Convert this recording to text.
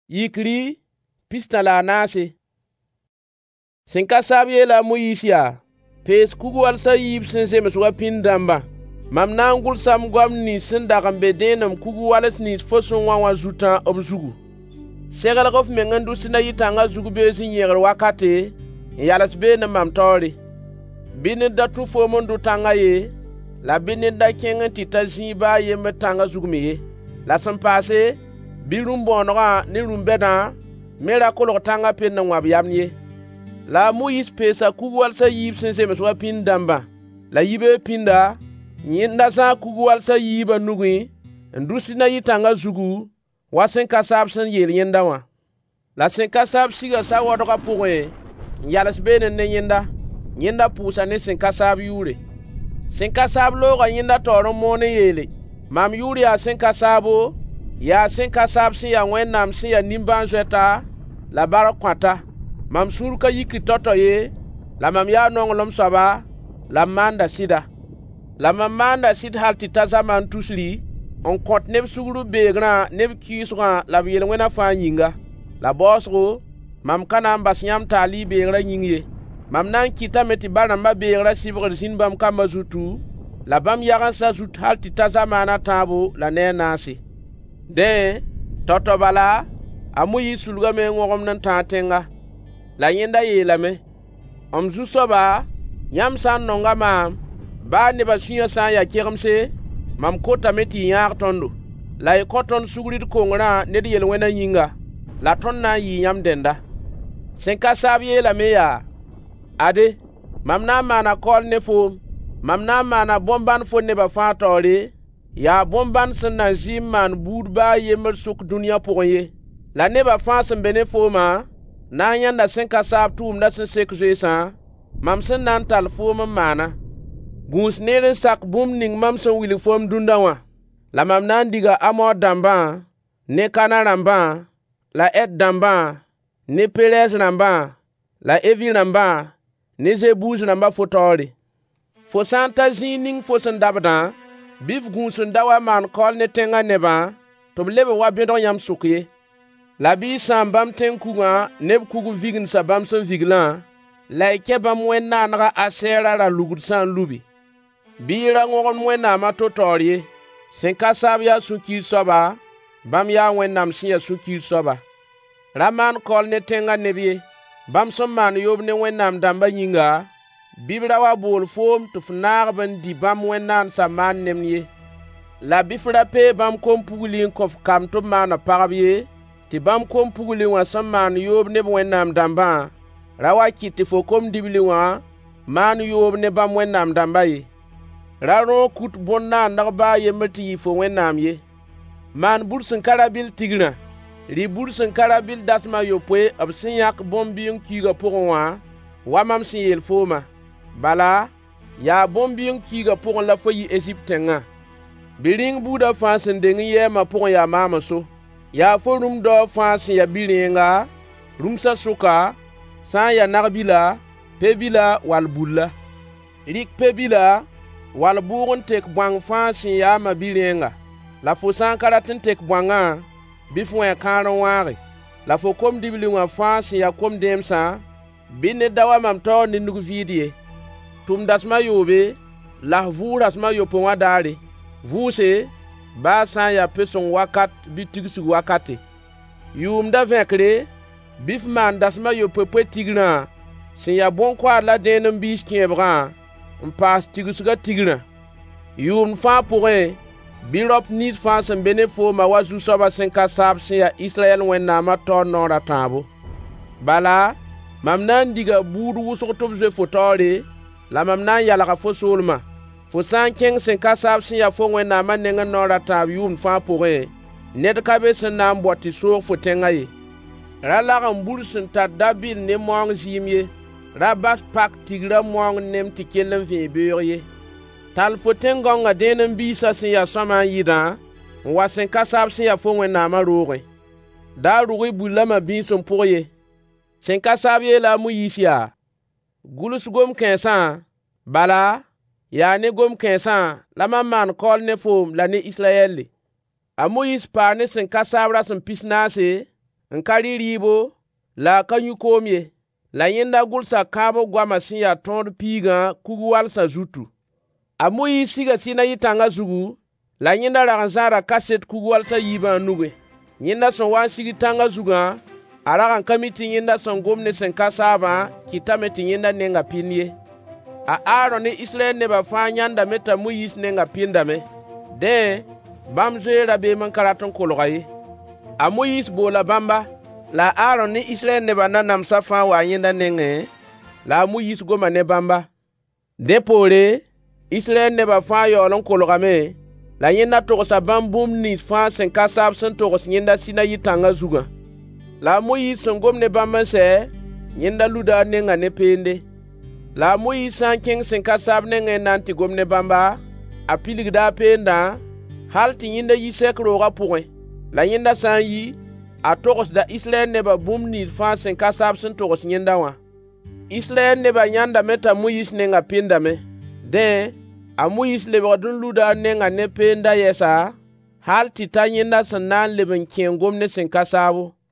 Yikri pista la nase. Sin ka sab yela Moïse ya pes kugwal sa yib sin zemes wa pin damba. Mam na ngul sam gwam ni sin dagam bedenam kugwalet ni fosun wa zutan obzugu. Segal gof mengandu sina yitanga zugu bezin yegar wakate yalas be na mam tori. Binin da tu fo mundu tanga ye la binin da kengan titazin ba ye metanga zugu me la san passe birum bonora ni rumbeda mera kolor tanga pen na wab yamnie la Moïse pesa kugwal sa yib sin zemes wa pin damba la yibe pinda nyinda sa kugwal sa yiba nugui ndusina yitanga zugu wasen kasab sin yel yinda wa la sen kasab siga sa wadoka pouré yalas benen ne yinda pusa ne sen kasab yure sen kasab loga yinda toro mone yele mam yuri a sen kasabo ya sen kasab sin ya wennam sin ya nimban zweta la bara kwata mam surka yiki toto ye la mam ya nongolom saba la manda sida la mam manda sid halti tazaman tusli on kont neb sugru begra neb kisra la yel wena fa yinga la bosro mam kana mbas nyam tali begra yingye mam nan kita meti bana ma begra sibr sin bam kama zutu la bam yagan sa zut halti tazamana tabo la nenasi de toto bala amuyi sulga me ngogom nan tatenga la yenda yelame zu soba yam san nonga mam ba ne ba sunya san ya kermse mam kota meti yar tondo la e koton sugrid kongra ne de yel wena yinga la ton na yi yam denda sen ka sabye la meya ade mam na mana kol ne fo mam na mana bomban fo ne ba fa tore ya bomban sen na man bud ba yemer suk dunia poye la ne ba fa sen bene fo ma na yanda sen ka sab tum na sen sek zesa mam sen nan tal fo mana gus neren sak bum ning mam sen wili fom dundawa la mam nan diga amo damba ne kana ramba la et damba ne peres ramba la evi ramba ne zebuz ramba fotori fo santa zining fo sen dabda bif gus ndawa man kol ne tenga neba to lebe wa bedo yam sukye la bi sam bam ten kuga neb kugu vigin sa bam sen viglan la ke bam wenna na asera la lugut san lubi bira ngon mwenna ma to toriye sen kasab ya sukir soba bam ya wennam sin ya sukir soba raman kol ne tenga nebiye bam som man yob ne wennam damba yinga bibra wa bol fom to fnar ban di bam wennan sa man nemye la bifra pe bam kom pugulin kof kam to man parabiye ti bam kom pugulin wa som man yob ne wennam damba rawa kiti fo kom dibli wa man yob ne bam wennam damba yi raro kut bonna ndagba yemeti fo wennam ye man bursun karabil tigna li bursun karabil dasma yopwe absin yak bombiyon kiga pogonwa wa mam sin yel foma bala ya bombiyon kiga pogon la foyi Egyptenga biring buda fansin dengi yema pogon ya mama so ya forum do fansin ya biringa rumsa suka san ya narbila pebila walbulla rik pebila wal bugun tek bwang fansin ya mabilenga la fo san karatin tek bwanga bifwe karan ware la fo kom dibli wa fansin ya kom demsa binne dawa mam to ni nugu vidie tum dasma yobe la vuras ma yopo wadare vuse ba san ya peson wakat bitigsu wakati yum da vekre bifman dasma yopo petigna sin ya bon kwa la denum bis kebra pas tigsuga tigna yum fa pouré birop nit fa sen benefo ma wazu soba sen kasab sen ya Israel wenna ma to nora tabo bala mam nan diga budu wuso to ze fotore la mam nan yala ka fosulma fo san keng sen kasab sen ya fo wenna ma nenga nora tab yum fa pouré net ka be sen nan boti so fo tengaye rala gam bursun ta dabil ne mong zimye rabat pak tigra mong nem ti kelen fi beurye tal foten gonga denen bisa sin ya sama yida wa sen kasab sin ya fo wenna ma roge da rugi bulama bin son pourye sen kasab ye la Moïse gulus gom kensan bala ya ne gom kensan la man kol ne fom la ne Israeli a Moïse pa ne sen kasab ra sen pisnase n ka ririibo la ka yũ-koom ye, la yẽnda gʋlsa kãab goamã sẽn yaa tõod piigã kug-walsã zutu. A Moyiis siga Sinayi tãngã zugu, la yẽnda rag n zãada kaset kug-walsã yiibã nugẽ. Yẽnda sẽn wa n sig tãngã zugã, a rag n ka mi tɩ yẽnda sẽn gom ne sẽn ka saabã kɩtame tɩ yẽnda nenga pĩnd ye. A Aaron ne Israyɛl nebã fãa yãndame t'a Moyiis nenga pĩndame. Dẽ, bãmb zoee rabeem n ka rat n kolga ye. A Moyiis boola bãmba, la a Aaron ne Israyɛl nebã nanamsã fãa waa yẽnda nengẽ, la a Moyiis goma ne bãmba. Dẽ poore, Israyɛl nebã fãa yaool n kolgame, la yẽnda togsa bãmb bũmb nins fãa sẽn ka saab sẽn togs yẽnda Sinayi tãngã zugã. La a Moyiis sẽn gom ne bãmb n sɛ, yẽnda luda a nenga ne peende. La a Moyiis sã n kẽng sẽn ka saab nengẽ n na n tɩ gom ne bãmba, a pilgda a peendã, hal tɩ yẽnda yi sɛk roogã pʋgẽ. La yẽnda sã n yi, a togsda Israyɛl nebã bũmb nins fãa sẽn ka saab sẽn togs yẽnda wã. Israyɛl nebã yãndame t'a Moyiis nenga pẽndame. Dẽ, a Moyiis lebgd n luda a nenga ne peendã yɛsa, hal tɩ ta yẽnda sẽn na n leb n kẽ n gom ne sẽn ka saabo.